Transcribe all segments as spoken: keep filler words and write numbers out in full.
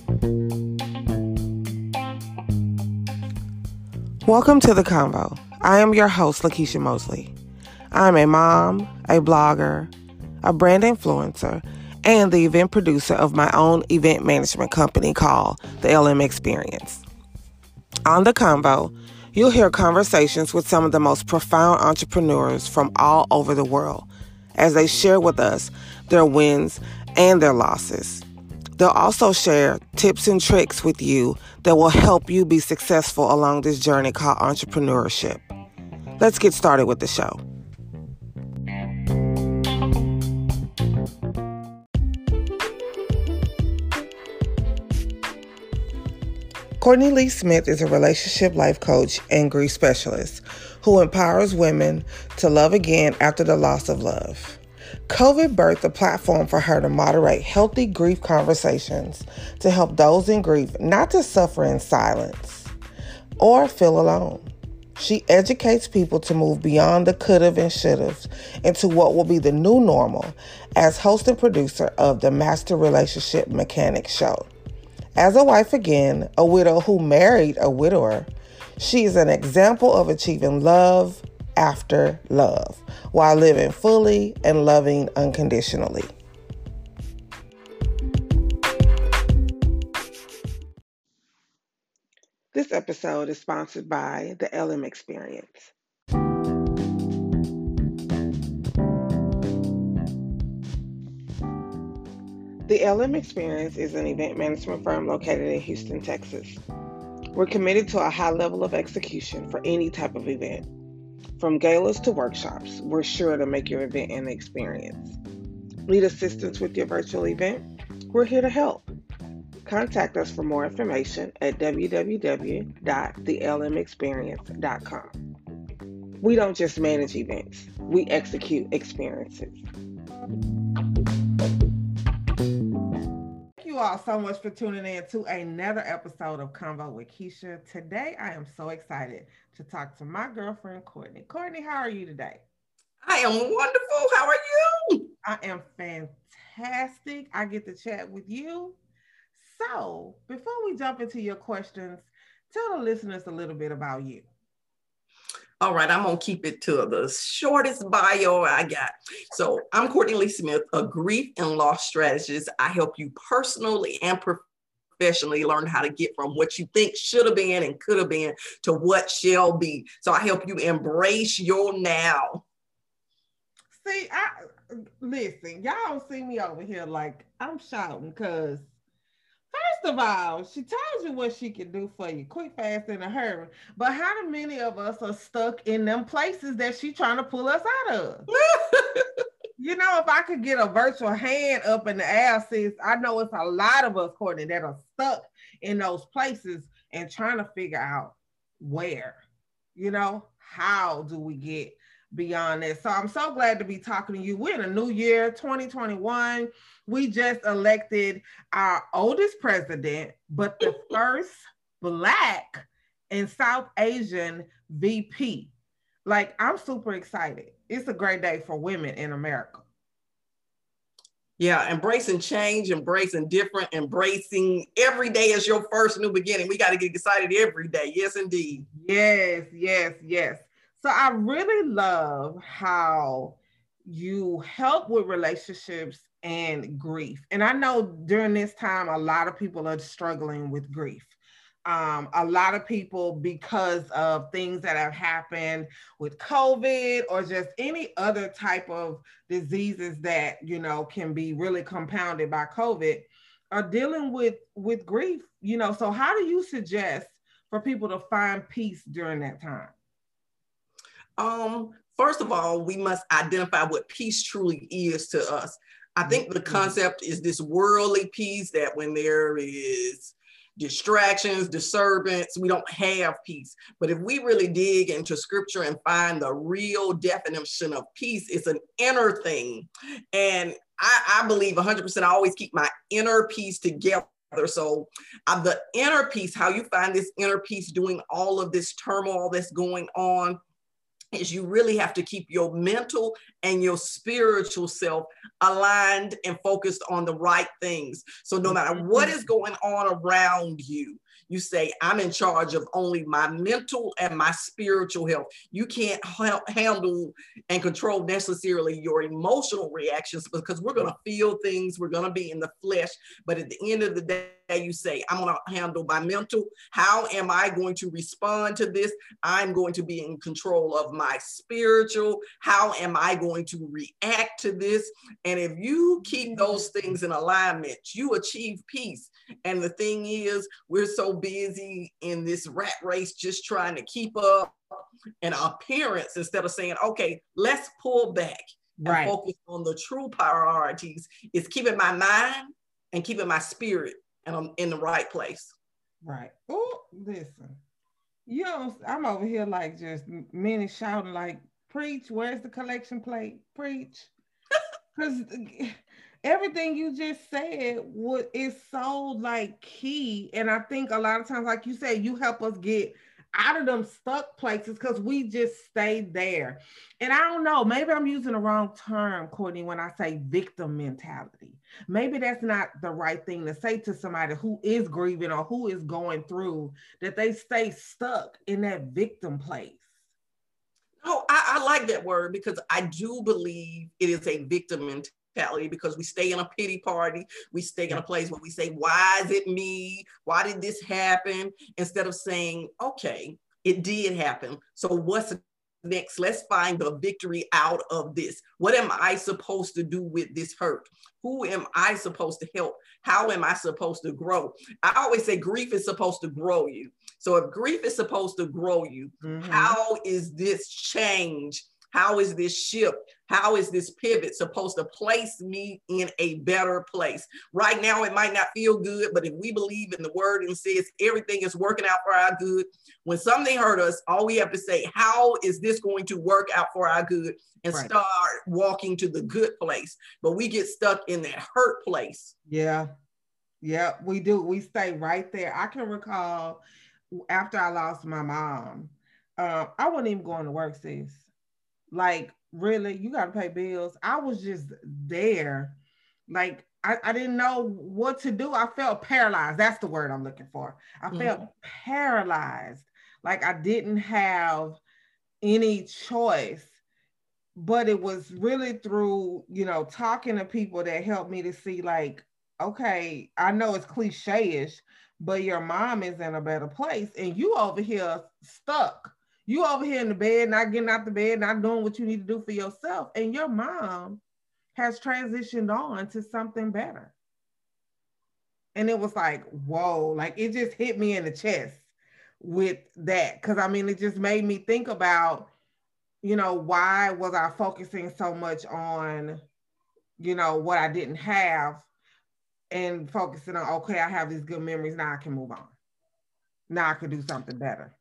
Welcome to The Convo. I am your host, Lakeisha Mosley. I'm a mom, a blogger, a brand influencer, and the event producer of my own event management company called The L M Experience. On The Convo, you'll hear conversations with some of the most profound entrepreneurs from all over the world as they share with us their wins and their losses. They'll also share tips and tricks with you that will help you be successful along this journey called entrepreneurship. Let's get started with the show. Courtney Lee Smith is a relationship life coach and grief specialist who empowers women to love again after the loss of love. COVID birthed a platform for her to moderate healthy grief conversations to help those in grief not to suffer in silence or feel alone. She educates people to move beyond the could've and should've into what will be the new normal as host and producer of the Master Relationship Mechanic Show. As a wife again, a widow who married a widower, she is an example of achieving love after love while living fully and loving unconditionally. This episode is sponsored by the L M Experience. The L M Experience is an event management firm located in Houston, Texas. We're committed to a high level of execution for any type of event. From galas to workshops, we're sure to make your event an experience. Need assistance with your virtual event? We're here to help. Contact us for more information at w w w dot the l m experience dot com. We don't just manage events, we execute experiences. Thank you all so much for tuning in to another episode of Convo with Keisha. Today, I am so excited to talk to my girlfriend, Courtney. Courtney, how are you today? I am wonderful. How are you? I am fantastic. I get to chat with you. So, before we jump into your questions, tell the listeners a little bit about you. All right, I'm going to keep it to the shortest bio I got. So I'm Courtney Lee Smith, a grief and loss strategist. I help you personally and professionally learn how to get from what you think should have been and could have been to what shall be. So I help you embrace your now. See, I listen, y'all don't see me over here like I'm shouting because first of all, she tells you what she can do for you, quick, fast, in a hurry. But how many of us are stuck in them places that she trying to pull us out of? You know, if I could get a virtual hand up in the air, sis, I know it's a lot of us, Courtney, that are stuck in those places and trying to figure out where, you know, how do we get beyond this? So I'm so glad to be talking to you. We're in a new year, twenty twenty-one. We just elected our oldest president, but the first Black and South Asian V P. Like, I'm super excited. It's a great day for women in America. Yeah, embracing change, embracing different, embracing every day is your first new beginning. We got to get excited every day. Yes, indeed. Yes, yes, yes. So I really love how you help with relationships and grief. And I know during this time, a lot of people are struggling with grief. Um, a lot of people, because of things that have happened with COVID or just any other type of diseases that, you know, can be really compounded by COVID, are dealing with, with grief, you know. So how do you suggest for people to find peace during that time? Um, first of all, we must identify what peace truly is to us. I think the concept is this worldly peace that when there is distractions, disturbance, we don't have peace. But if we really dig into scripture and find the real definition of peace, it's an inner thing. And I, I believe one hundred percent I always keep my inner peace together. So uh, the inner peace, how you find this inner peace doing all of this turmoil that's going on, is you really have to keep your mental and your spiritual self aligned and focused on the right things. So no matter what is going on around you, you say, I'm in charge of only my mental and my spiritual health. You can't ha- handle and control necessarily your emotional reactions, because we're going to feel things, we're going to be in the flesh. But at the end of the day, you say, I'm going to handle my mental. How am I going to respond to this? I'm going to be in control of my spiritual. How am I going to react to this? And if you keep those things in alignment, you achieve peace. And the thing is, we're so busy in this rat race just trying to keep up an appearance instead of saying, okay, let's pull back and Right. focus on the true priorities. Is keeping my mind and keeping my spirit, and I'm in the right place. Right. Oh, listen. You know, I'm over here like just many shouting like, preach, where's the collection plate? Preach. Because everything you just said would is so like key. And I think a lot of times, like you said, you help us get out of them stuck places because we just stay there. And I don't know, maybe I'm using the wrong term, Courtney, when I say victim mentality. Maybe that's not the right thing to say to somebody who is grieving or who is going through, that they stay stuck in that victim place. Oh, I, I like that word, because I do believe it is a victim mentality, because we stay in a pity party. We stay in a place where we say, why is it me? Why did this happen? Instead of saying, okay, it did happen. So what's next? Let's find the victory out of this. What am I supposed to do with this hurt? Who am I supposed to help? How am I supposed to grow? I always say grief is supposed to grow you. So if grief is supposed to grow you, mm-hmm. how is this change? How is this shift? How is this pivot supposed to place me in a better place? Right now, it might not feel good, but if we believe in the word and says everything is working out for our good, when something hurt us, all we have to say, how is this going to work out for our good? And right. start walking to the good place. But we get stuck in that hurt place. Yeah. Yeah, we do. We stay right there. I can recall after I lost my mom, uh, I wasn't even going to work, sis. Like, really, you got to pay bills. I was just there. Like, I, I didn't know what to do. I felt paralyzed. That's the word I'm looking for. I mm-hmm. felt paralyzed. Like I didn't have any choice. But it was really through, you know, talking to people that helped me to see, like, okay, I know it's cliche-ish, but your mom is in a better place and you over here stuck. You over here in the bed, not getting out the bed, not doing what you need to do for yourself. And your mom has transitioned on to something better. And it was like, whoa, like it just hit me in the chest with that. Cause I mean, it just made me think about, you know, why was I focusing so much on, you know, what I didn't have and focusing on, okay, I have these good memories. Now I can move on. Now I can do something better.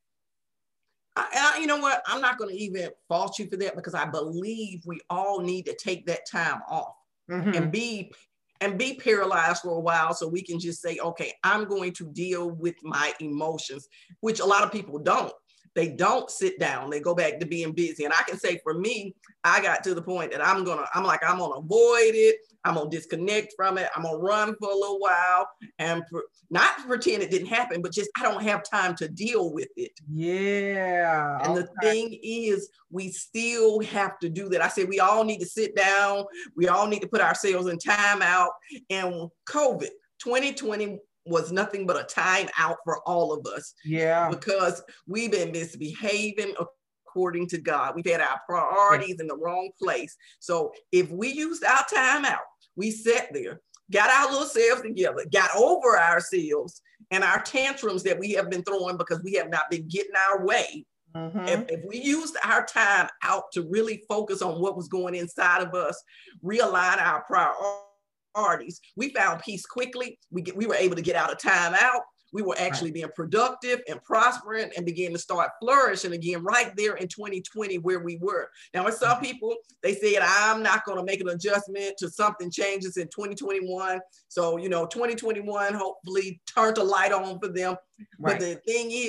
I, and I, you know what? I'm not going to even fault you for that, because I believe we all need to take that time off mm-hmm. and be and be paralyzed for a while, so we can just say, okay, I'm going to deal with my emotions, which a lot of people don't. They don't sit down. They go back to being busy. And I can say for me, I got to the point that I'm going to, I'm like, I'm going to avoid it. I'm going to disconnect from it. I'm going to run for a little while and pre- not pretend it didn't happen, but just, I don't have time to deal with it. Yeah. And okay. the thing is, we still have to do that. I said, we all need to sit down. We all need to put ourselves in time out. And COVID twenty twenty was nothing but a time out for all of us. Yeah. Because we've been misbehaving according to God. We've had our priorities in the wrong place. So if we used our time out, we sat there, got our little selves together, got over ourselves and our tantrums that we have been throwing because we have not been getting our way. Mm-hmm. If, if we used our time out to really focus on what was going inside of us, realign our priorities, Parties. We found peace quickly. We get, we were able to get out of time out. We were actually right. being productive and prospering and began to start flourishing again right there in twenty twenty where we were. Now, with some people, they said, I'm not going to make an adjustment to something changes in twenty twenty-one. So, you know, twenty twenty-one hopefully turned a light on for them. Right. But the thing is,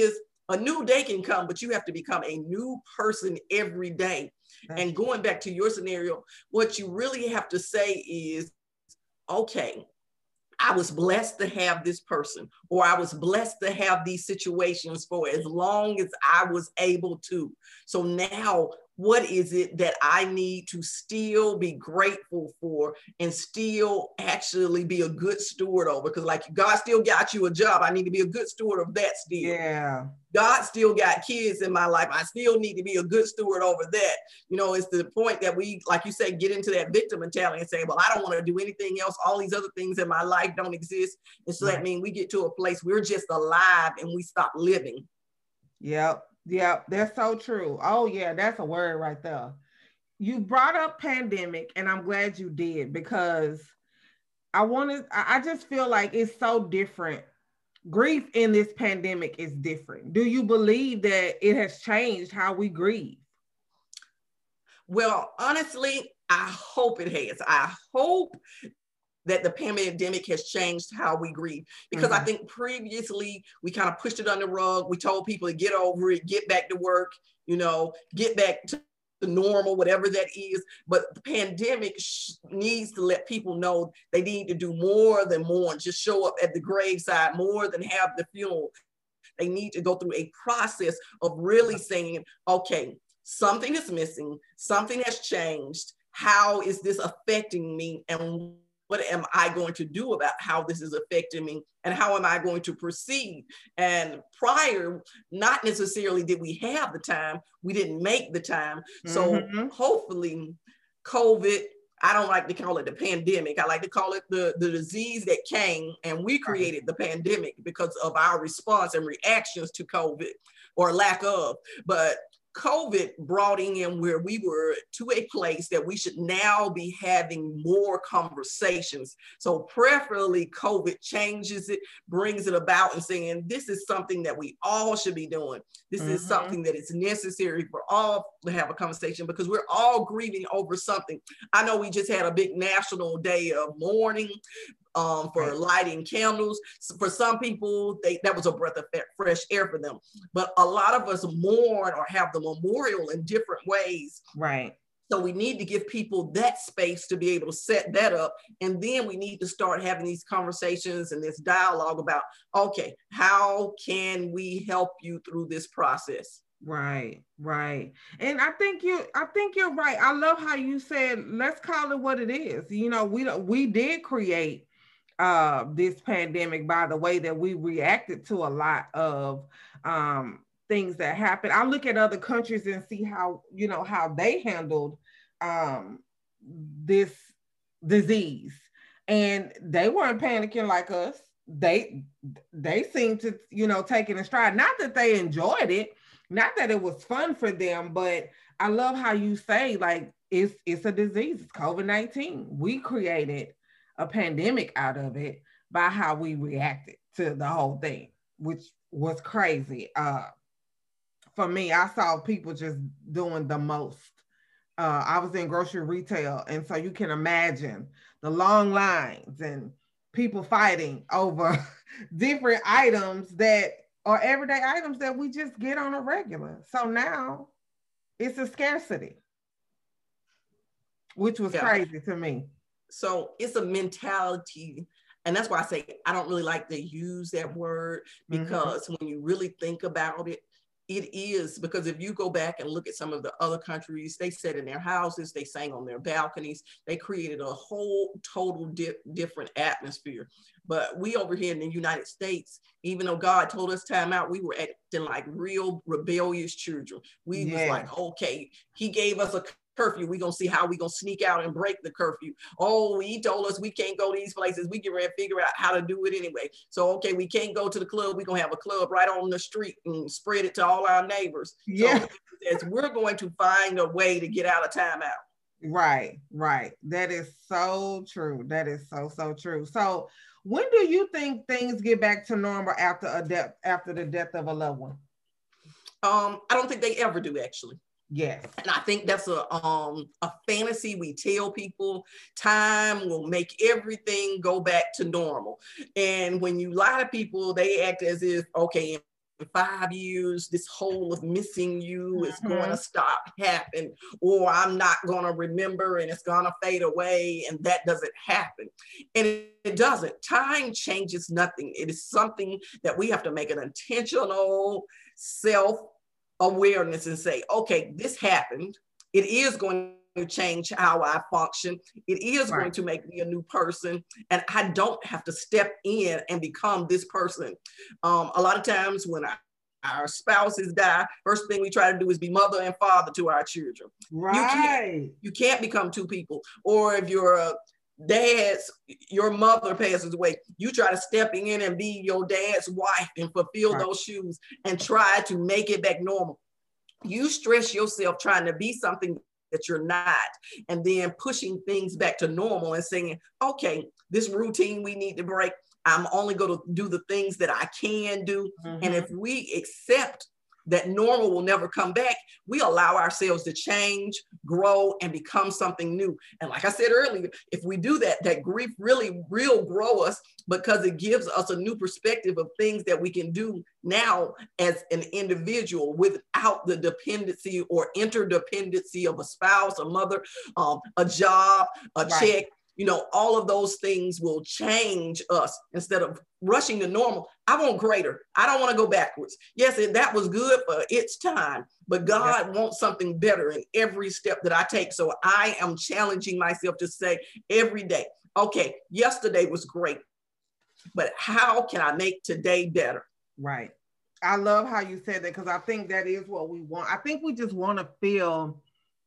A new day can come, but you have to become a new person every day. That's and going back to your scenario, what you really have to say is, okay, I was blessed to have this person, or I was blessed to have these situations for as long as I was able to. So now, what is it that I need to still be grateful for and still actually be a good steward over? Because like God still got you a job. I need to be a good steward of that still. Yeah. God still got kids in my life. I still need to be a good steward over that. You know, it's the point that we, like you say, get into that victim mentality and say, well, I don't want to do anything else. All these other things in my life don't exist. And so right. that means we get to a place we're just alive and we stop living. Yep. Yep. That's so true. Oh yeah. That's a word right there. You brought up pandemic, and I'm glad you did, because I wanted, I just feel like it's so different. Grief in this pandemic is different. Do you believe that it has changed how we grieve? Well, honestly, I hope it has. I hope that the pandemic has changed how we grieve, because mm-hmm. I think previously we kind of pushed it on the rug. We told people to get over it, get back to work, you know, get back to the normal, whatever that is. But the pandemic sh- needs to let people know they need to do more than mourn, just show up at the graveside, more than have the funeral. They need to go through a process of really saying, okay, something is missing, something has changed. How is this affecting me? And what am I going to do about how this is affecting me? And how am I going to proceed? And prior, not necessarily did we have the time, we didn't make the time. So mm-hmm. hopefully COVID, I don't like to call it the pandemic. I like to call it the, the disease that came, and we created the pandemic because of our response and reactions to COVID, or lack of. But COVID brought in where we were to a place that we should now be having more conversations. So preferably COVID changes it, brings it about, and saying, this is something that we all should be doing. This mm-hmm. is something that is necessary for all to have a conversation, because we're all grieving over something. I know we just had a big national day of mourning, Um, for right. lighting candles. For some people, they, that was a breath of fresh air for them. But a lot of us mourn or have the memorial in different ways. Right. So we need to give people that space to be able to set that up. And then we need to start having these conversations and this dialogue about, okay, how can we help you through this process? Right, right. And I think you I think you're right. I love how you said, let's call it what it is. You know, we we did create uh this pandemic by the way that we reacted to a lot of um things that happened. I look at other countries and see how, you know, how they handled um this disease, and they weren't panicking like us. They they seemed to, you know, take it in stride. Not that they enjoyed it, not that it was fun for them, but I love how you say, like, it's it's a disease, it's COVID nineteen. We created a pandemic out of it by how we reacted to the whole thing, which was crazy. Uh, for me, I saw people just doing the most. Uh, I was in grocery retail, and so you can imagine the long lines and people fighting over different items that are everyday items that we just get on a regular. So now it's a scarcity, which was yeah. crazy to me. So it's a mentality. And that's why I say I don't really like to use that word, because mm-hmm. when you really think about it, it is, because if you go back and look at some of the other countries, they sat in their houses, they sang on their balconies, they created a whole total di- different atmosphere. But we over here in the United States, even though God told us time out, we were acting like real rebellious children. We yeah. was like, okay, he gave us a curfew. We're going to see how we're going to sneak out and break the curfew. Oh, he told us we can't go to these places. We get ready to figure out how to do it anyway. So, okay, we can't go to the club. We're going to have a club right on the street and spread it to all our neighbors. Yeah. So as we're going to find a way to get out of timeout. Right, right. That is so true. That is so, so true. So when do you think things get back to normal after a death, after the death of a loved one? Um, I don't think they ever do, actually. Yes. And I think that's a um a fantasy we tell people. Time will make everything go back to normal. And when you lie to people, they act as if, okay, in five years, this hole of missing you is Mm-hmm. going to stop happening, or I'm not going to remember and it's going to fade away, and that doesn't happen. And it, it doesn't. Time changes nothing. It is something that we have to make an intentional self-awareness and say, okay, this happened. It is going to change how I function. It is Right. going to make me a new person. And I don't have to step in and become this person. Um, a lot of times when I, our spouses die, first thing we try to do is be mother and father to our children. Right. You can't, you can't become two people. Or if your uh, dad's, your mother passes away, you try to step in and be your dad's wife and fulfill Right. those shoes and try to make it back normal. You stress yourself trying to be something that you're not, and then pushing things back to normal and saying, okay, this routine we need to break. I'm only going to do the things that I can do. Mm-hmm. And if we accept that normal will never come back, we allow ourselves to change, grow, and become something new. And like I said earlier, if we do that, that grief really will grow us, because it gives us a new perspective of things that we can do now as an individual without the dependency or interdependency of a spouse, a mother, um, a job, a Right. check. You know, all of those things will change us. Instead of rushing to normal, I want greater. I don't want to go backwards. Yes, that was good for its time, but God yeah. wants something better in every step that I take. So I am challenging myself to say every day, okay, yesterday was great, but how can I make today better? Right. I love how you said that, because I think that is what we want. I think we just want to feel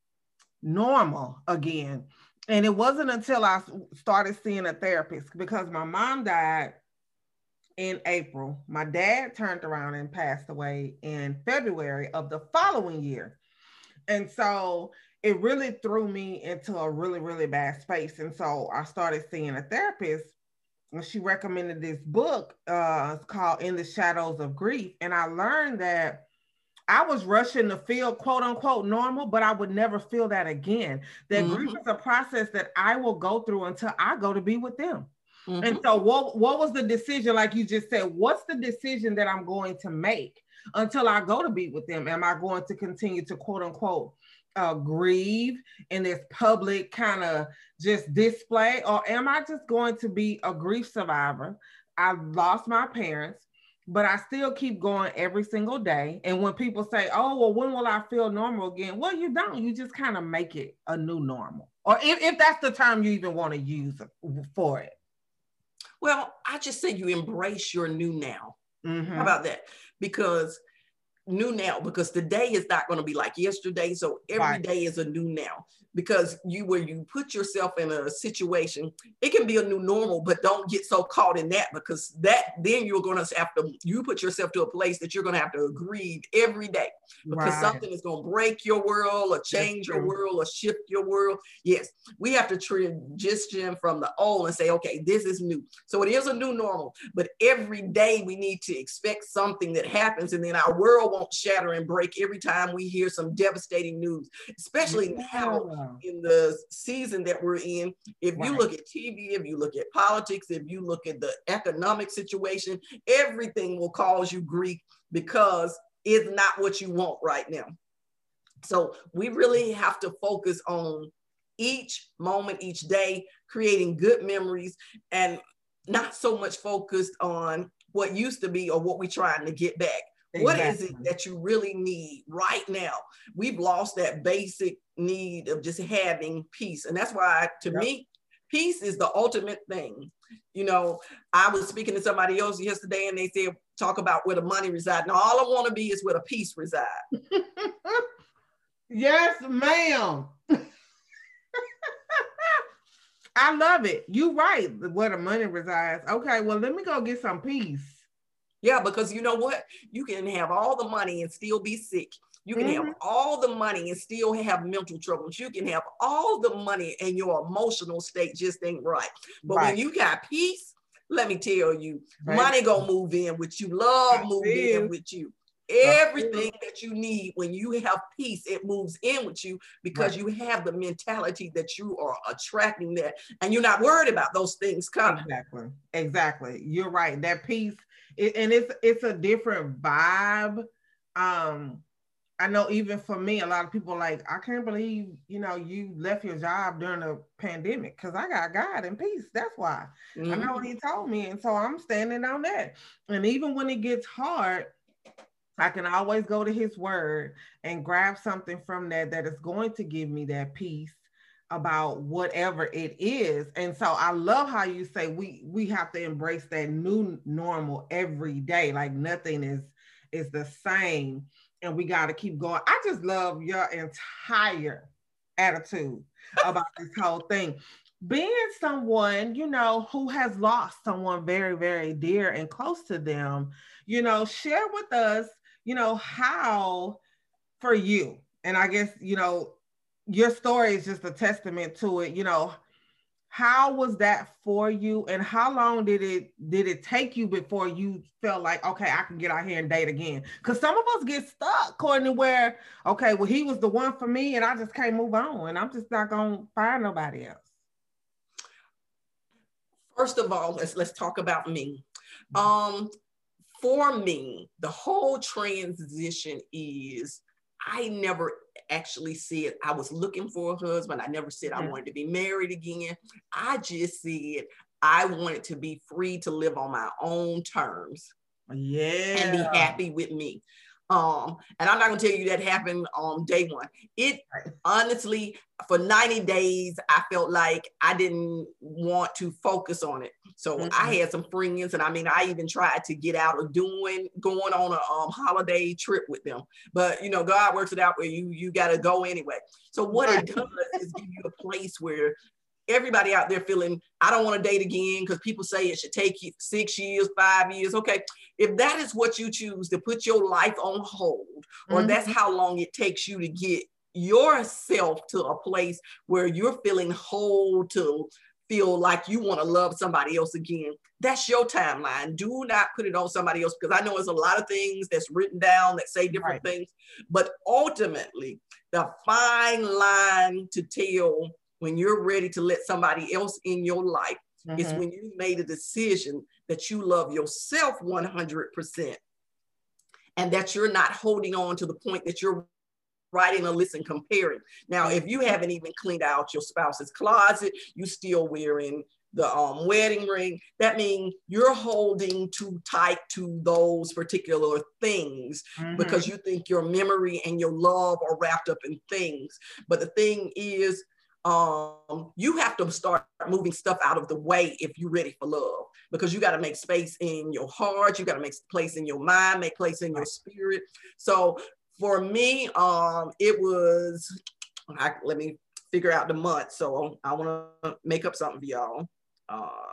normal again. And it wasn't until I started seeing a therapist, because my mom died in April. My dad turned around and passed away in February of the following year. And so it really threw me into a really, really bad space. And so I started seeing a therapist, and she recommended this book. Uh, it's called In the Shadows of Grief. And I learned that I was rushing to feel quote unquote normal, but I would never feel that again. That mm-hmm. grief is a process that I will go through until I go to be with them. Mm-hmm. And so what, what was the decision? Like you just said, what's the decision that I'm going to make until I go to be with them? Am I going to continue to quote unquote uh, grieve in this public kind of just display? Or am I just going to be a grief survivor? I've lost my parents, but I still keep going every single day. And when people say, oh, well, when will I feel normal again? Well, you don't. You just kind of make it a new normal. Or if, if that's the term you even want to use for it. Well, I just say you embrace your new now. Mm-hmm. How about that? Because new now, because today is not going to be like yesterday. So every right. day is a new now. Because you, where you put yourself in a situation, it can be a new normal, but don't get so caught in that, because that then you're going to have to, you put yourself to a place that you're going to have to grieve every day, because right. something is going to break your world or change your world or shift your world. Yes, we have to transition from the old and say, okay, this is new. So it is a new normal, but every day we need to expect something that happens, and then our world won't shatter and break every time we hear some devastating news, especially yeah. now. In the season that we're in, if right. you look at T V, if you look at politics, if you look at the economic situation, everything will cause you grief, because it's not what you want right now. So we really have to focus on each moment, each day, creating good memories, and not so much focused on what used to be or what we're trying to get back. Exactly. What is it that you really need right now? We've lost that basic need of just having peace. And that's why, to yep. me, peace is the ultimate thing. You know, I was speaking to somebody else yesterday, and they said, talk about where the money resides. Now, all I want to be is where the peace resides. Yes, ma'am. I love it. You're right. Where the money resides. Okay, well, let me go get some peace. Yeah, because you know what? You can have all the money and still be sick. You can mm-hmm. have all the money and still have mental troubles. You can have all the money and your emotional state just ain't right. But right. when you got peace, let me tell you, right. money gonna move in with you. Love move in with you. Everything that you need when you have peace, it moves in with you because right. you have the mentality that you are attracting that and you're not worried about those things coming. Exactly. Exactly. You're right. That peace, it, and it's it's a different vibe. Um, I know even for me, a lot of people are like, I can't believe, you know, you left your job during the pandemic because I got God and peace. That's why. Mm-hmm. I know what he told me. And so I'm standing on that. And even when it gets hard, I can always go to his word and grab something from that that is going to give me that peace about whatever it is. And so I love how you say we we have to embrace that new normal every day. Like nothing is is the same. And we got to keep going. I just love your entire attitude about this whole thing. Being someone, you know, who has lost someone very, very dear and close to them, you know, share with us, you know, how for you, and I guess, you know, your story is just a testament to it, you know, how was that for you and how long did it did it take you before you felt like, okay, I can get out here and date again? Because some of us get stuck, Courtney, where, okay, well, he was the one for me and I just can't move on and I'm just not going to find nobody else. First of all, let's let's talk about me. Um, for me, the whole transition is I never actually said I was looking for a husband. I never said I wanted to be married again. I just said I wanted to be free to live on my own terms. Yeah. And be happy with me. Um, and I'm not gonna tell you that happened on day one. It honestly, for ninety days, I felt like I didn't want to focus on it. So mm-hmm. I had some friends, and I mean, I even tried to get out of doing going on a um, holiday trip with them. But you know, God works it out where you you got to go anyway. So what right. it does is give you a place where everybody out there feeling, I don't want to date again because people say it should take you six years, five years. Okay, if that is what you choose to put your life on hold, or mm-hmm. that's how long it takes you to get yourself to a place where you're feeling whole to feel like you want to love somebody else again, that's your timeline. Do not put it on somebody else, because I know there's a lot of things that's written down that say different right. things, but ultimately the fine line to tell when you're ready to let somebody else in your life mm-hmm. is when you made a decision that you love yourself one hundred percent and that you're not holding on to the point that you're writing a list and comparing. Now, if you haven't even cleaned out your spouse's closet, you still wearing the um, wedding ring, that means you're holding too tight to those particular things mm-hmm. because you think your memory and your love are wrapped up in things. But the thing is, Um, you have to start moving stuff out of the way if you're ready for love, because you got to make space in your heart. You got to make place in your mind, make place in your spirit. So for me, um, it was, I, let me figure out the month. So I want to make up something for y'all. Uh,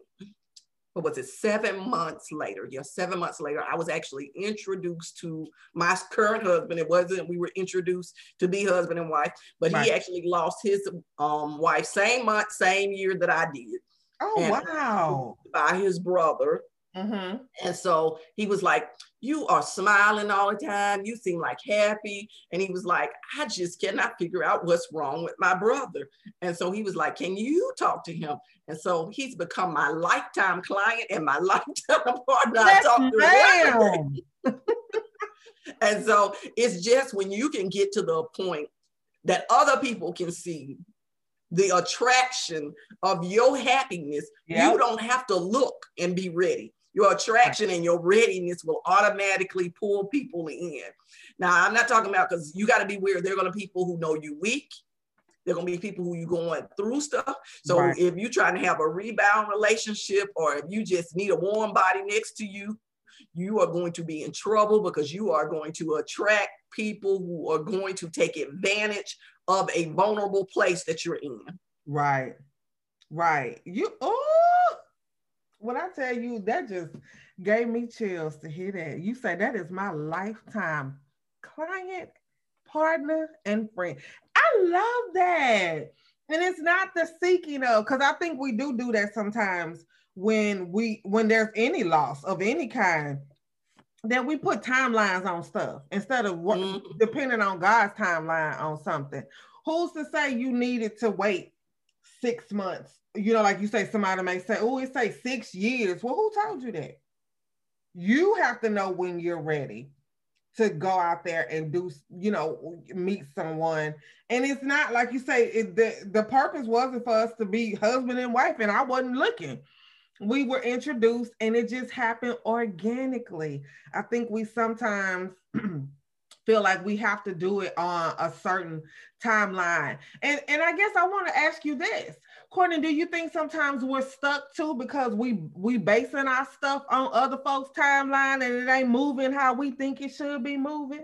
what was it? Seven months later. Yeah, seven months later, I was actually introduced to my current husband. It wasn't, we were introduced to be husband and wife, but right. he actually lost his um, wife same month, same year that I did. Oh, and wow. By his brother. Mm-hmm. And so he was like, you are smiling all the time. You seem like happy. And he was like, I just cannot figure out what's wrong with my brother. And so he was like, can you talk to him? And so he's become my lifetime client and my lifetime partner. I talk to him. And so it's just when you can get to the point that other people can see the attraction of your happiness, yep. you don't have to look and be ready. Your attraction and your readiness will automatically pull people in. Now, I'm not talking about, because you got to be aware, there are going to be people who know you weak. There are going to be people who you going through stuff. So right. if you're trying to have a rebound relationship, or if you just need a warm body next to you, you are going to be in trouble, because you are going to attract people who are going to take advantage of a vulnerable place that you're in. Right. Right. You, oh, when I tell you, that just gave me chills to hear that. You say that is my lifetime client, partner, and friend. I love that. And it's not the seeking of, because I think we do do that sometimes when we, when there's any loss of any kind. that we put timelines on stuff instead of what Mm-hmm. depending on God's timeline on something. Who's to say you needed to wait six months? You know, like you say, somebody may say, oh, it say six years. Well, who told you that? You have to know when you're ready to go out there and do, you know, meet someone. And it's not like you say, it, the, the purpose wasn't for us to be husband and wife, and I wasn't looking. We were introduced and it just happened organically. I think we sometimes feel like we have to do it on a certain timeline. And and I guess I want to ask you this. Courtney, do you think sometimes we're stuck too because we we basing our stuff on other folks' timeline and it ain't moving how we think it should be moving?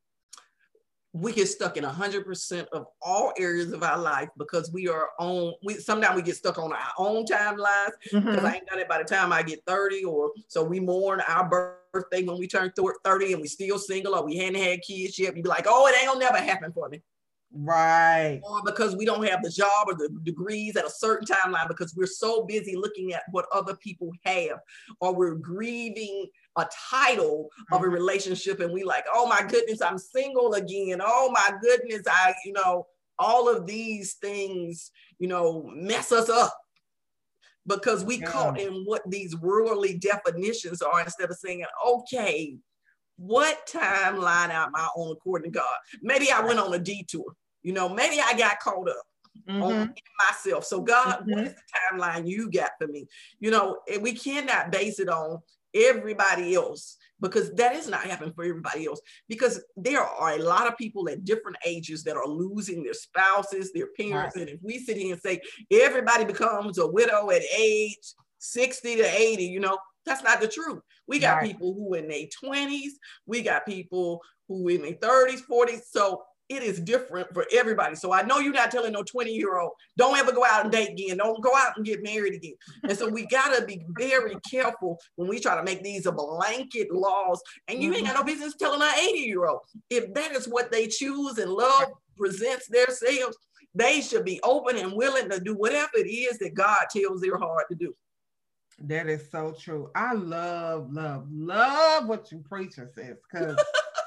We get stuck in one hundred percent of all areas of our life because we are on, we sometimes we get stuck on our own timelines because mm-hmm. I ain't done it by the time I get thirty, or so we mourn our birthday when we turn thirty and we still single, or we hadn't had kids yet. We be like, oh, it ain't gonna never happen for me. Right. Or because we don't have the job or the degrees at a certain timeline because we're so busy looking at what other people have, or we're grieving a title of a relationship and we like, oh my goodness, I'm single again. Oh my goodness, I, you know, all of these things, you know, mess us up because we yeah. caught in what these worldly definitions are instead of saying, okay, what timeline am I on according to God? Maybe I went on a detour. You know, maybe I got caught up mm-hmm. on myself. So God, mm-hmm. what is the timeline you got for me? You know, and we cannot base it on everybody else because that is not happening for everybody else, because there are a lot of people at different ages that are losing their spouses, their parents. Right. And if we sit here and say everybody becomes a widow at age sixty to eighty, you know, that's not the truth. We got right. people who in their twenties, we got people who in their thirties, forties. So it is different for everybody. So I know you're not telling no twenty year old, don't ever go out and date again. Don't go out and get married again. And so we got to be very careful when we try to make these a blanket laws. And you mm-hmm. ain't got no business telling an eighty year old. If that is what they choose and love presents themselves, they should be open and willing to do whatever it is that God tells their heart to do. That is so true. I love, love, love what you preacher says, because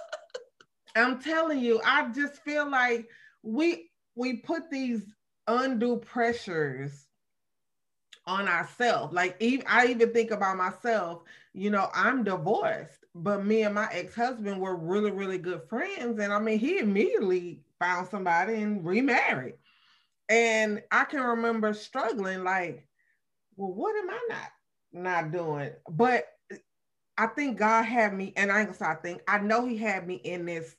I'm telling you, I just feel like we we put these undue pressures on ourselves. Like even, I even think about myself, you know, I'm divorced, but me and my ex-husband were really, really good friends. And I mean, he immediately found somebody and remarried. And I can remember struggling like, well, what am I not, not doing? But I think God had me, and I ain't gonna say I think, I know he had me in this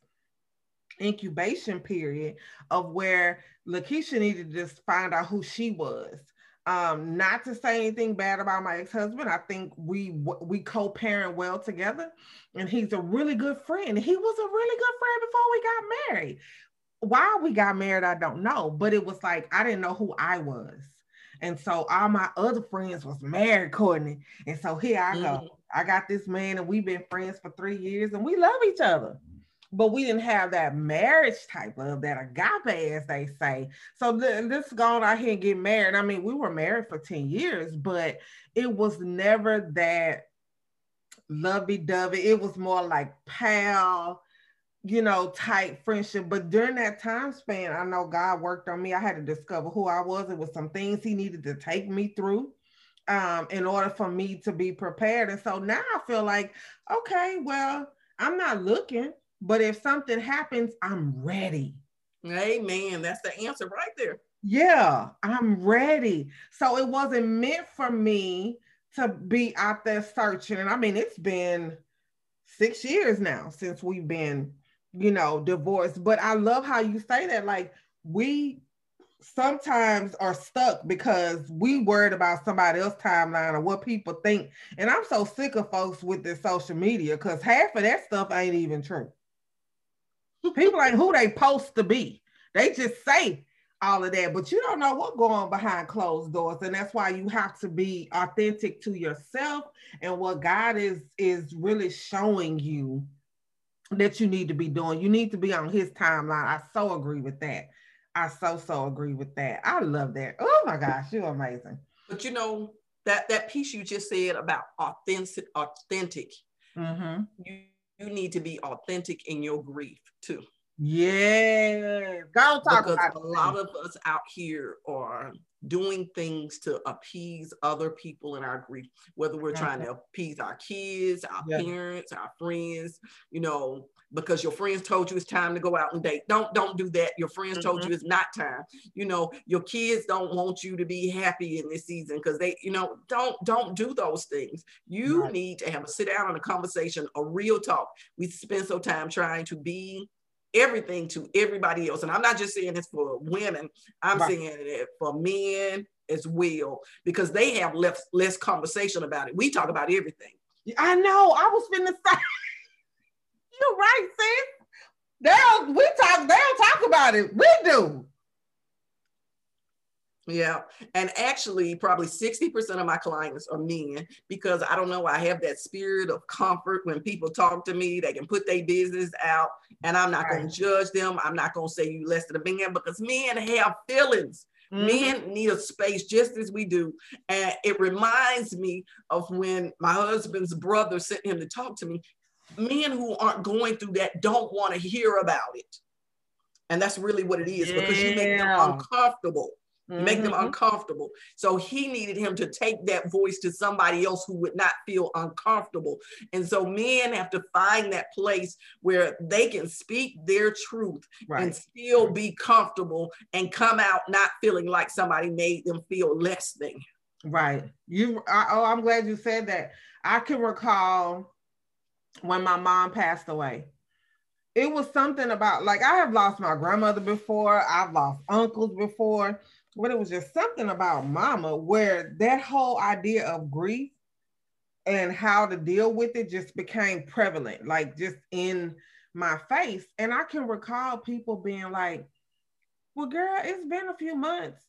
incubation period of where Lakeisha needed to just find out who she was. Um, not to say anything bad about my ex-husband. I think we we co-parent well together, and he's a really good friend. He was a really good friend before we got married. Why we got married, I don't know, but it was like I didn't know who I was. And so all my other friends was married, Courtney. And so here I go. Mm-hmm. I got this man and we've been friends for three years and we love each other. But we didn't have that marriage type of that agape, as they say. So th- let's go on out here and get married. I mean, we were married for ten years, but it was never that lovey-dovey. It was more like pal, you know, type friendship. But during that time span, I know God worked on me. I had to discover who I was. It was some things he needed to take me through um, in order for me to be prepared. And so now I feel like, okay, well, I'm not looking. But if something happens, I'm ready. Amen. That's the answer right there. Yeah, I'm ready. So it wasn't meant for me to be out there searching. And I mean, it's been six years now since we've been, you know, divorced. But I love how you say that. Like, we sometimes are stuck because we worried about somebody else's timeline or what people think. And I'm so sick of folks with this social media because half of that stuff ain't even true. People ain't who they supposed to be. They just say all of that, but you don't know what's going on behind closed doors. And that's why you have to be authentic to yourself and what God is, is really showing you that you need to be doing. You need to be on his timeline. I so agree with that. I so, so agree with that. I love that. Oh my gosh, you're amazing. But you know, that, that piece you just said about authentic, authentic, Mm-hmm. You, you need to be authentic in your grief too. Yeah, go talk because about a lot of us out here are doing things to appease other people in our grief, whether we're mm-hmm. trying to appease our kids, our yeah. parents, our friends, you know, because your friends told you it's time to go out and date. Don't don't do that. Your friends mm-hmm. told you it's not time. You know, your kids don't want you to be happy in this season because they, you know, don't don't do those things. You right. need to have a sit down and a conversation, a real talk. We spend so time trying to be everything to everybody else. And I'm not just saying this for women, I'm right. saying it for men as well, because they have less, less conversation about it. We talk about everything. I know, I was finna say, you're right, sis. They'll, we talk, they'll talk about it. We do. Yeah. And actually probably sixty percent of my clients are men, because I don't know, I have that spirit of comfort. When people talk to me, they can put their business out and I'm not right. going to judge them. I'm not going to say you less than a man, because men have feelings. Mm-hmm. Men need a space just as we do. And it reminds me of when my husband's brother sent him to talk to me. Men who aren't going through that don't want to hear about it. And that's really what it is, yeah. because you make them uncomfortable. You make them uncomfortable. So he needed him to take that voice to somebody else who would not feel uncomfortable. And so men have to find that place where they can speak their truth right. and still be comfortable and come out not feeling like somebody made them feel less than. Right. You. I, oh, I'm glad you said that. I can recall when my mom passed away. It was something about, like, I have lost my grandmother before. I've lost uncles before. But it was just something about mama where that whole idea of grief and how to deal with it just became prevalent, like just in my face. And I can recall people being like, well, girl, it's been a few months.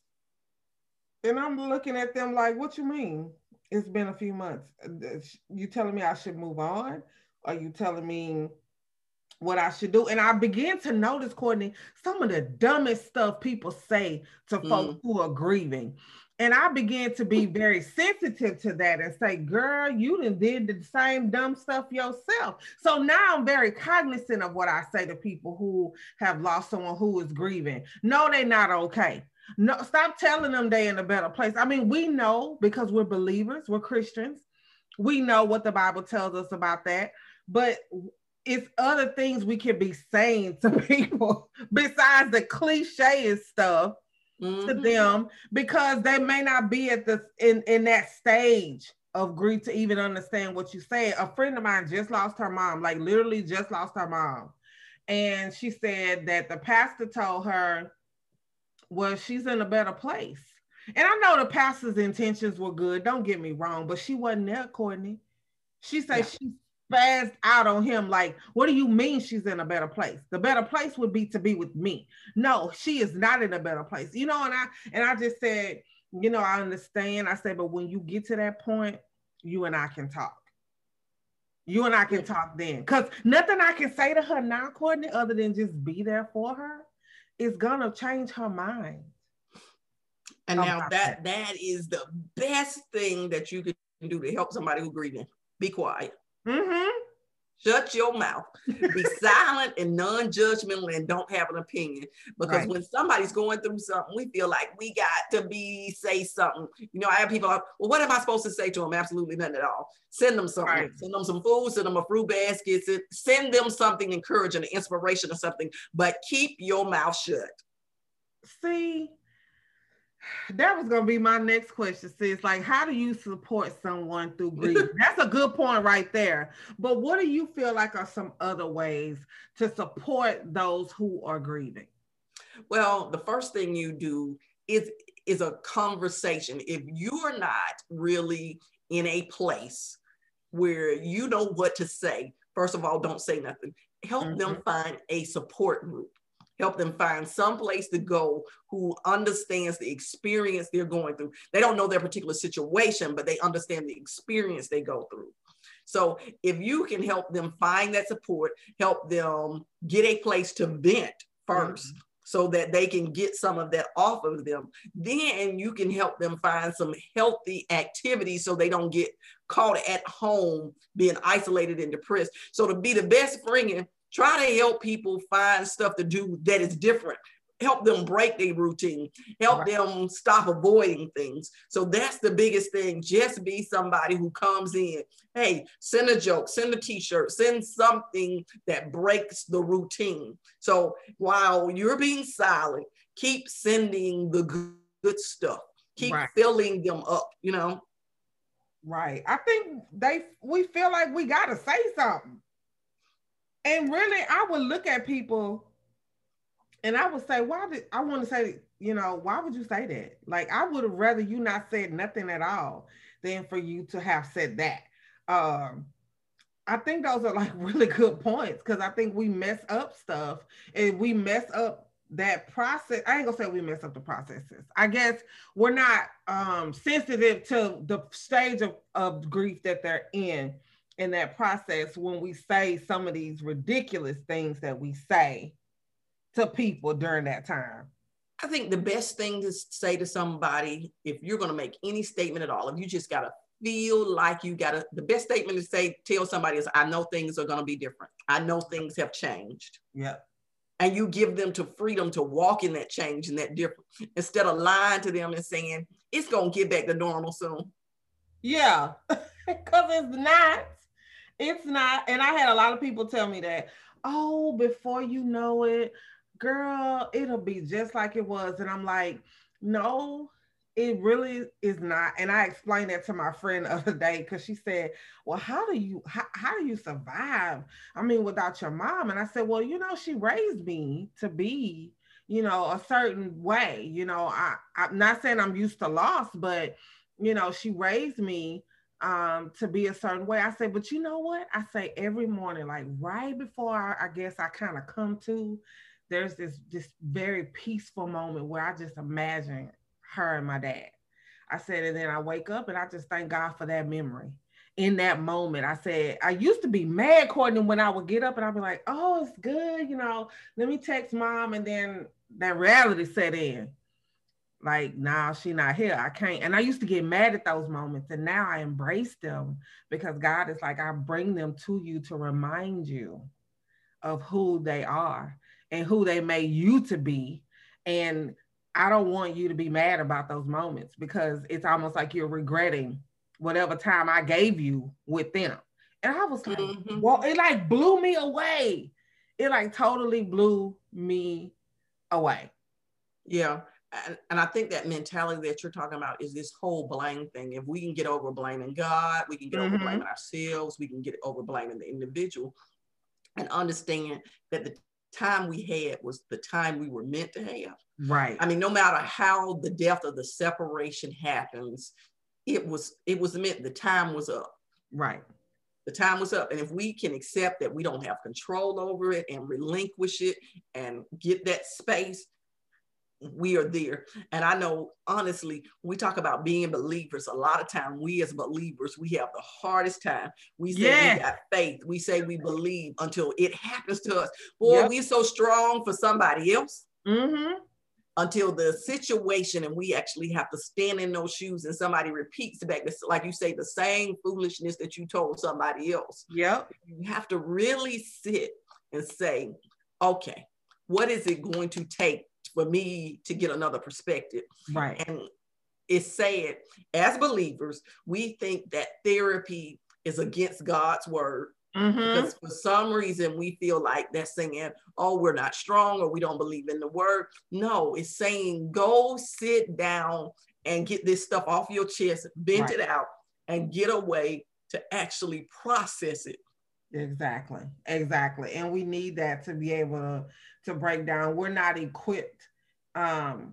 And I'm looking at them like, what you mean? It's been a few months. You telling me I should move on? Are you telling me what I should do? And I began to notice, Courtney, some of the dumbest stuff people say to mm. folks who are grieving. And I began to be very sensitive to that and say, girl, you done did the same dumb stuff yourself. So now I'm very cognizant of what I say to people who have lost someone who is grieving. No, they're not okay. No, stop telling them they're in a better place. I mean, we know, because we're believers, we're Christians. We know what the Bible tells us about that. But it's other things we can be saying to people besides the cliche stuff mm-hmm. to them, because they may not be at the in, in that stage of grief to even understand what you say. A friend of mine just lost her mom, like literally just lost her mom. And she said that the pastor told her, well, she's in a better place. And I know the pastor's intentions were good, don't get me wrong, but she wasn't there, Courtney. She said yeah. she spazzed out on him like, what do you mean she's in a better place? The better place would be to be with me. No, she is not in a better place. You know, and I and I just said, you know, I understand. I said, but when you get to that point, you and I can talk. You and I can talk then. Because nothing I can say to her now, Courtney, other than just be there for her, is gonna change her mind. And now that that is the best thing that you can do to help somebody who's grieving. Be quiet. Mm-hmm. Shut your mouth. Be silent and non-judgmental and don't have an opinion. Because right. when somebody's going through something, we feel like we got to be say something. You know, I have people like, well, what am I supposed to say to them? Absolutely nothing at all. Send them something. Right. Send them some food. Send them a fruit basket. Send them something encouraging, an inspiration or something. But keep your mouth shut. See, that was going to be my next question, sis. Like, how do you support someone through grief? That's a good point right there. But what do you feel like are some other ways to support those who are grieving? Well, the first thing you do is, is a conversation. If you are not really in a place where you know what to say, first of all, don't say nothing. Help mm-hmm. them find a support group. Help them find some place to go who understands the experience they're going through. They don't know their particular situation, but they understand the experience they go through. So if you can help them find that support, help them get a place to vent first, mm-hmm. so that they can get some of that off of them, then you can help them find some healthy activities so they don't get caught at home, being isolated and depressed. So to be the best friend, try to help people find stuff to do that is different. Help them break their routine, help right. them stop avoiding things. So that's the biggest thing. Just be somebody who comes in, hey, send a joke, send a t-shirt, send something that breaks the routine. So while you're being silent, keep sending the good, good stuff, keep right. filling them up, you know? Right. I think they, we feel like we got to say something. And really, I would look at people and I would say, why did I want to say, you know, why would you say that? Like, I would have rather you not said nothing at all than for you to have said that. Um, I think those are like really good points, because I think we mess up stuff and we mess up that process. I ain't gonna say we mess up the processes. I guess we're not um, sensitive to the stage of, of grief that they're in in that process when we say some of these ridiculous things that we say to people during that time. I think the best thing to say to somebody, if you're going to make any statement at all, if you just got to feel like you got to, the best statement to say, tell somebody is, I know things are going to be different. I know things have changed. Yeah. And you give them to freedom to walk in that change and that difference, instead of lying to them and saying, it's going to get back to normal soon. Yeah, because it's not. It's not. And I had a lot of people tell me that, oh, before you know it, girl, it'll be just like it was. And I'm like, no, it really is not. And I explained that to my friend the other day, because she said, well, how do you how, how do you survive? I mean, without your mom? And I said, well, you know, she raised me to be, you know, a certain way. You know, I, I'm not saying I'm used to loss, but, you know, she raised me um, to be a certain way. I say, but you know what? I say every morning, like right before I, I guess I kind of come to, there's this this very peaceful moment where I just imagine her and my dad. I said, and then I wake up and I just thank God for that memory. In that moment, I said, I used to be mad, Courtney, when I would get up and I'd be like, oh, it's good, you know, let me text mom. And then that reality set in. Like, nah, she not here. I can't. And I used to get mad at those moments. And now I embrace them, because God is like, I bring them to you to remind you of who they are and who they made you to be. And I don't want you to be mad about those moments, because it's almost like you're regretting whatever time I gave you with them. And I was like, mm-hmm. well, it like blew me away. It like totally blew me away. Yeah. And, and I think that mentality that you're talking about is this whole blame thing. If we can get over blaming God, we can get mm-hmm. over blaming ourselves, we can get over blaming the individual, and understand that the time we had was the time we were meant to have. Right. I mean, no matter how the depth of the separation happens, it was it was meant, the time was up. Right. The time was up. And if we can accept that we don't have control over it and relinquish it and get that space, we are there. And I know, honestly, we talk about being believers. A lot of time, we as believers, we have the hardest time. We say yes. we got faith. We say we believe until it happens to us. Boy, yep. we're so strong for somebody else. Mm-hmm. Until the situation, and we actually have to stand in those shoes, and somebody repeats back, this, like you say, the same foolishness that you told somebody else. Yep. You have to really sit and say, okay, what is it going to take for me to get another perspective? Right. And it's sad, as believers, we think that therapy is against God's word. Mm-hmm. Because for some reason we feel like that's saying, oh, we're not strong, or we don't believe in the word. No, it's saying go sit down and get this stuff off your chest, vent right. it out, and get a way to actually process it. Exactly. Exactly. And we need that to be able to, to break down. We're not equipped um,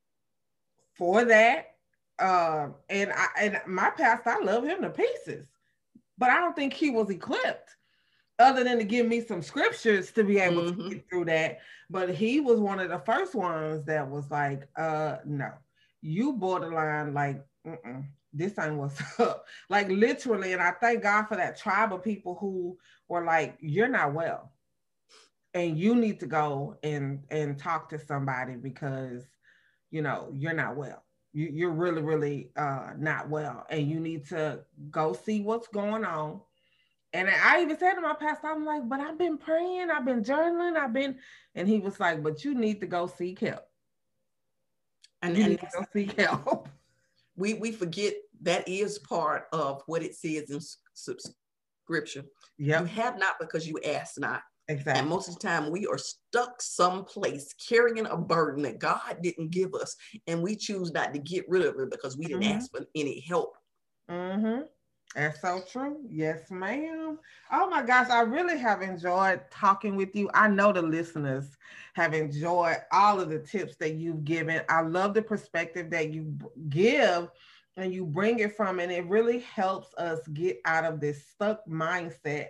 for that. Uh, and I, and my pastor, I love him to pieces, but I don't think he was equipped other than to give me some scriptures to be able mm-hmm. to get through that. But he was one of the first ones that was like, uh, no, you borderline, like, mm-mm, this ain't what's up. Like literally. And I thank God for that tribe of people who were like, you're not well. And you need to go and, and talk to somebody, because, you know, you're not well. You, you're really, really uh, not well, and you need to go see what's going on. And I even said to my pastor, I'm like, but I've been praying, I've been journaling, I've been, and he was like, but you need to go seek help. And you and need to go seek help. We we forget that is part of what it says in scripture. Yep. You have not because you ask not. Exactly. And most of the time we are stuck someplace carrying a burden that God didn't give us, and we choose not to get rid of it because we didn't mm-hmm. ask for any help. Mm-hmm. That's so true. Yes, ma'am. Oh my gosh, I really have enjoyed talking with you. I know the listeners have enjoyed all of the tips that you've given. I love the perspective that you give and you bring it from, and it really helps us get out of this stuck mindset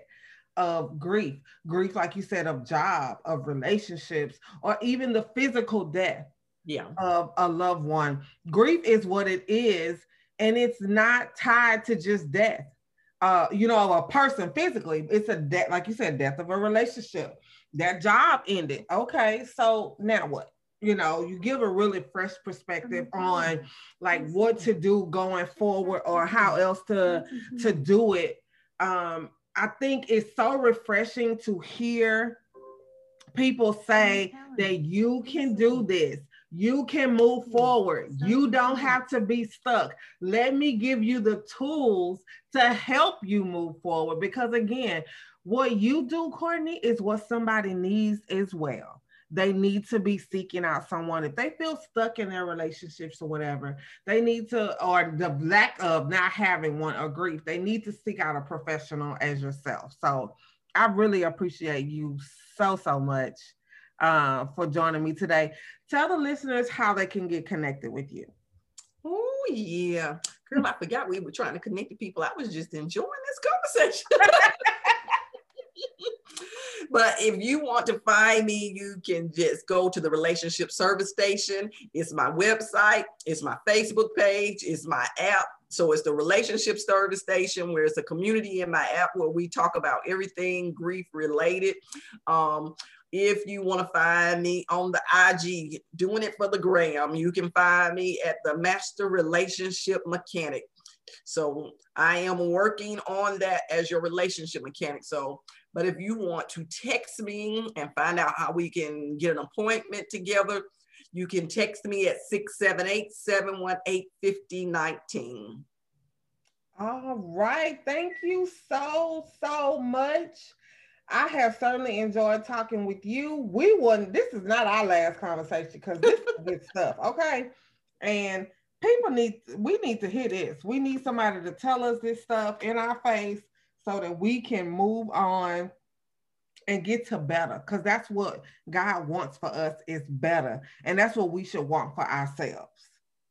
of grief. Grief, like you said, of job, of relationships, or even the physical death yeah. of a loved one. Grief is what it is. And it's not tied to just death, uh, you know, of a person physically. It's a death, like you said, death of a relationship. That job ended. Okay, so now what? You know, you give a really fresh perspective on like what to do going forward or how else to, to do it. Um, I think it's so refreshing to hear people say that you can do this. You can move forward. You don't have to be stuck. Let me give you the tools to help you move forward. Because again, what you do, Courtney, is what somebody needs as well. They need to be seeking out someone. If they feel stuck in their relationships or whatever, they need to, or the lack of not having one or grief, they need to seek out a professional as yourself. So I really appreciate you so, so much uh, for joining me today. Tell the listeners how they can get connected with you. Oh, yeah. Girl, I forgot we were trying to connect to people. I was just enjoying this conversation. But if you want to find me, you can just go to the Relationship Service Station. It's my website. It's my Facebook page. It's my app. So it's the Relationship Service Station, where it's a community in my app where we talk about everything grief related. Um, If you want to find me on the I G, doing it for the gram, you can find me at the Master Relationship Mechanic. So I am working on that as your relationship mechanic. So, but if you want to text me and find out how we can get an appointment together, you can text me at six seven eight, seven one eight, five zero one nine. All right. Thank you so, so much. I have certainly enjoyed talking with you. We wouldn't, this is not our last conversation because this is good stuff, okay? And people need, we need to hear this. We need somebody to tell us this stuff in our face so that we can move on and get to better, because that's what God wants for us, is better. And that's what we should want for ourselves.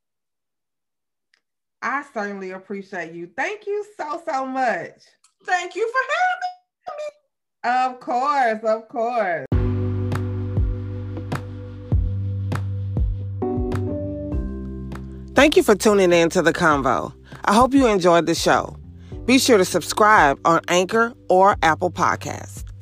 I certainly appreciate you. Thank you so, so much. Thank you for having me. Of course, of course. Thank you for tuning in to The Convo. I hope you enjoyed the show. Be sure to subscribe on Anchor or Apple Podcasts.